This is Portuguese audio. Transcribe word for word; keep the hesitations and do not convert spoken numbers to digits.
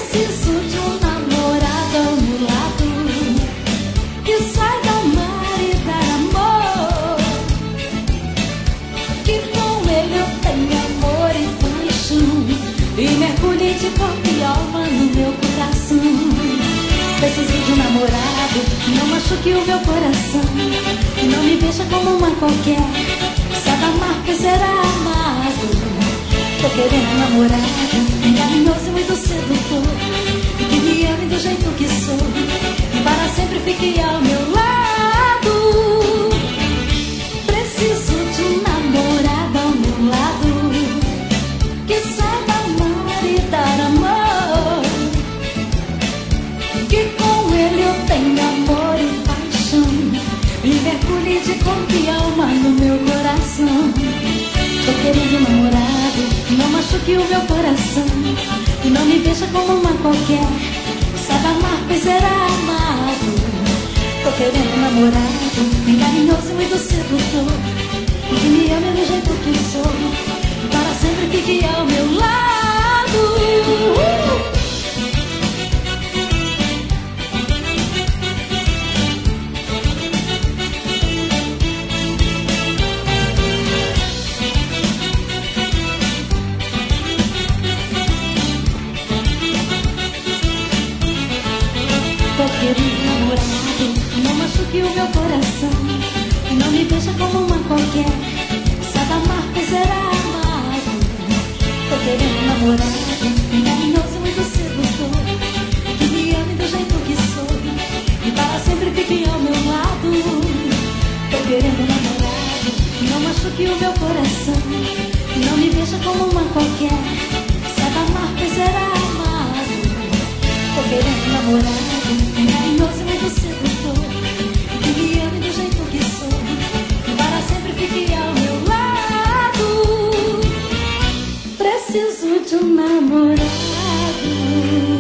Preciso de um namorado ao meu lado, que saiba amar e dar amor, que com ele eu tenha amor e paixão, e mergulhe de corpo e alma no meu coração. Preciso de um namorado que não machuque o meu coração, que não me veja como uma qualquer, saiba amar que será amado. Tô querendo um namorado bem carinhoso e muito sedutor, e que me ame do jeito que sou, e para sempre fique ao meu lado. Preciso de um namorado ao meu lado, que saiba amar e dar amor, que com ele eu tenha amor e paixão, e mergulhe de corpo e alma no meu coração. Tô querendo um namorado que não machuque o meu coração, que não me veja como uma qualquer, saiba amar pois será amado. Tô querendo um namorado bem carinhoso e muito sedutor, que me ame do jeito que sou, e para sempre fique ao meu lado. uh! Quero um namorado que não machuque o meu coração, que não me veja como uma qualquer, saiba amar pois será amado. Tô querendo um namorado bem carinhoso e muito sedutor, que me ame do jeito que sou, e para sempre fique ao meu lado. Tô querendo um namorado que não machuque o meu coração, que não me veja como uma qualquer, saiba amar pois será amado. Tô querendo um namorado bem carinhoso e muito sedutor, que me ame do jeito que sou, e para sempre fique ao meu lado. Preciso de um namorado.